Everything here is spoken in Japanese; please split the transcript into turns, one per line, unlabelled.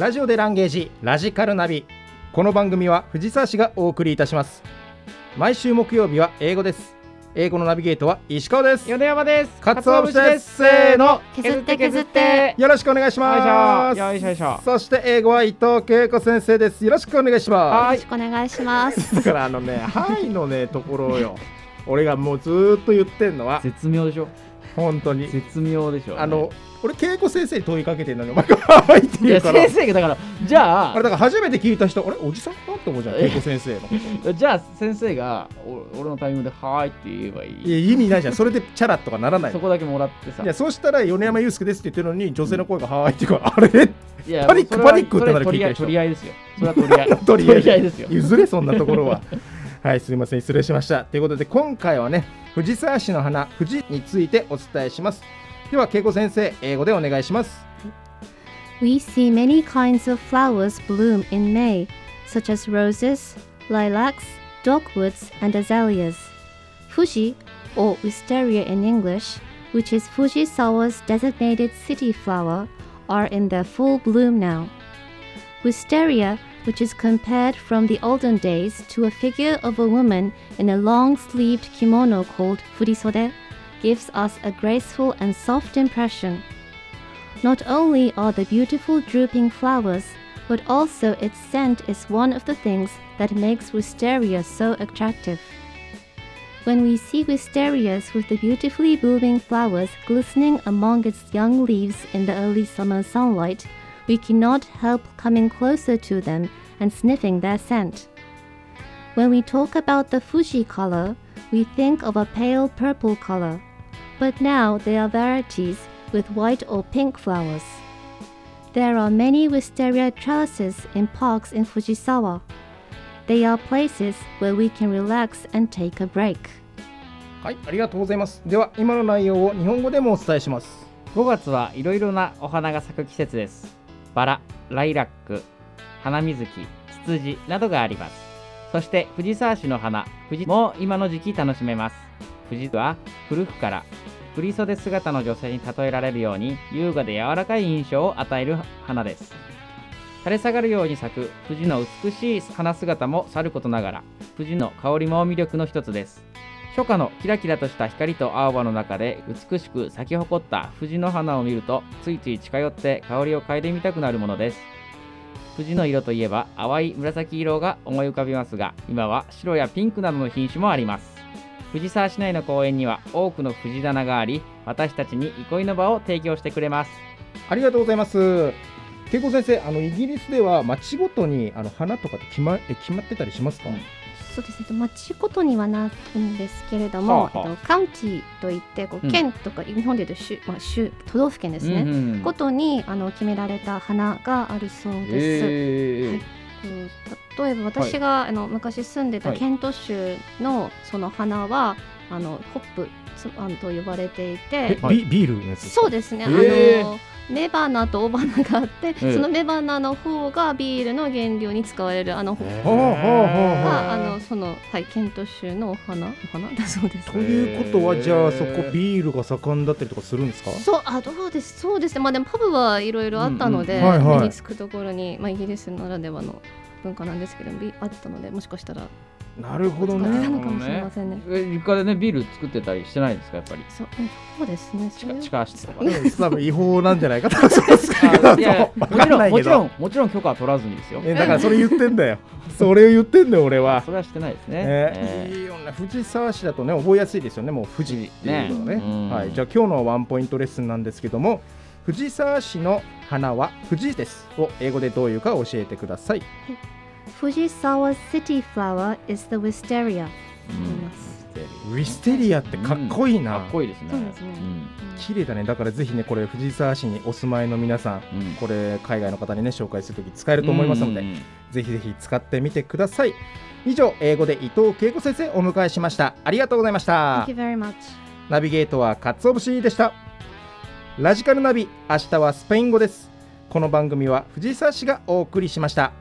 ラジオでランゲージラジカルナビ。この番組は藤沢市がお送りいたします。毎週木曜日は英語です。英語のナビゲートは石川です。
米山です。
かつお節です。せーの、
削って削って
よろしくお願いします。
よいしょよいしょ。
そして英語は伊藤恵子先生です。よろしくお願いします。
よろしくお願いします
だからはいのねところよ俺がもうずーっと言ってんのは
絶妙でしょ。
本当に
絶妙でしょ、ね、
俺恵子先生に問いかけてんのにお前がはいって言うから。
いや先生がだからじゃあ
あれだから初めて聞いた人あれおじさんかって思うじゃん恵子先生のこと
じゃあ先生が俺のタイミングではーいって言えばいい。
いや意味ないじゃん。それでチャラとかならない
そこだけもらってさ。
いやそうしたら米山祐介ですって言ってるのに女性の声がはーいって言うから、あれ
いや
パニックってなる聞いてる人
取り合いですよ。それは取り合い
取り合い
ですよ。
譲れそんなところははいすみません失礼しました。ということで今回はね藤沢市の花藤についてお伝えします。では恵子先生英語でお願いします。
We see many kinds of flowers bloom in May, such as roses, lilacs, dogwoods, and azaleas. Fuji, or wisteria in English, which is Fujisawa's designated city flower, are in their full bloom now. Wisteria, which is compared from the olden days to a figure of a woman in a long-sleeved kimono called furisode, gives us a graceful and soft impression. Not only are the beautiful drooping flowers, but also its scent is one of the things that makes wisteria so attractive. When we see wisterias with the beautifully blooming flowers glistening among its young leaves in the early summer sunlight, we cannot help coming closer to them and sniffing their scent. When we talk about the Fuji color, we think of a pale purple color, but now there are varieties with white or pink flowers. There are many wisteria trellises in parks in Fujisawa. They are places where we can relax and take a break.
はいありがとうございます。では今の内容を日本語でもお伝えします。
5月はいろいろなお花が咲く季節です。バラ、ライラック、花水木、ツツジなどがあります。そして藤沢市の花、藤も今の時期楽しめます。藤は古くから振り袖姿の女性に例えられるように優雅で柔らかい印象を与える花です。垂れ下がるように咲く藤の美しい花姿もさることながら、藤の香りも魅力の一つです。初夏のキラキラとした光と青葉の中で美しく咲き誇った藤の花を見るとついつい近寄って香りを嗅いでみたくなるものです。藤の色といえば淡い紫色が思い浮かびますが、今は白やピンクなどの品種もあります。藤沢市内の公園には多くの藤棚があり、私たちに憩いの場を提供してくれます。
ありがとうございます。恵子先生イギリスでは町ごとに花とかって決まってたりしますか？
そうですね、町ごとにはなるんですけれども、カウンティといって県とか、日本でいうと州都道府県ですね、ごとに決められた花があるそうです。例えば私が、昔住んでたケント州のその花はホップと呼ばれていて、
ビールのやつですか？
そうですね、雌花と雄花があって、その雌花の方がビールの原料に使われるホップがケント州のお花だそうです。
ということはじゃあそこビールが盛んだったりとかするんですか？
そうですね、でもパブはいろいろあったので、目につくところに、イギリスならではの文化なんですけどあったので、もしかしたら
なるほどね。
使ってたのかもしれませんね。
床でねビール作ってたりしてないですか？やっぱり
そうですね。
地下室とか
多分違法なんじゃないかとそうですか。
もちろん許可は取らずにですよ。
だからそれ言ってんだよ。それを言ってんだよ俺は。
それはしてないですね。
いいよね。藤沢市だとね覚えやすいですよね。もう富士っていうのね。はい。じゃあ今日のワンポイントレッスンなんですけども、藤沢市の花は藤ですを英語でどういうか教えてください。
Fujisawa's city flower is the wisteria。
ウィステリアってかっこいいな。
かっこいいですね。
綺麗だね。だからぜひねこれ藤沢市にお住まいの皆さん、これ海外の方にね紹介するとき使えると思いますので、ぜひぜひ使ってみてください。以上英語で伊藤恵子先生お迎えしました。ありがとうございました。
Thank you very much。
ナビゲートはかつお節でした。ラジカルナビ、明日はスペイン語です。この番組は藤沢市がお送りしました。